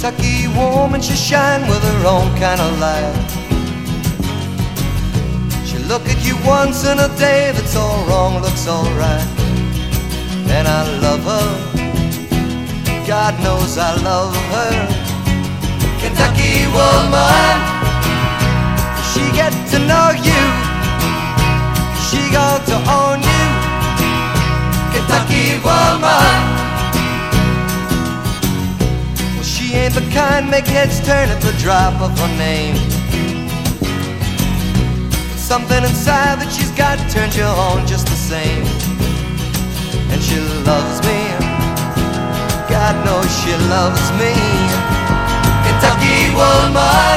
Kentucky woman, she shine with her own kind of light. She look at you once in a day, that's all wrong, looks all right. And I love her, God knows I love her. Kentucky woman, she get to know you, she got to own you. Kentucky woman, well, she ain't the kind make heads turn at the drop of her name. Something inside that she's got turns you on just the same. And she loves me, God knows she loves me. Kentucky woman.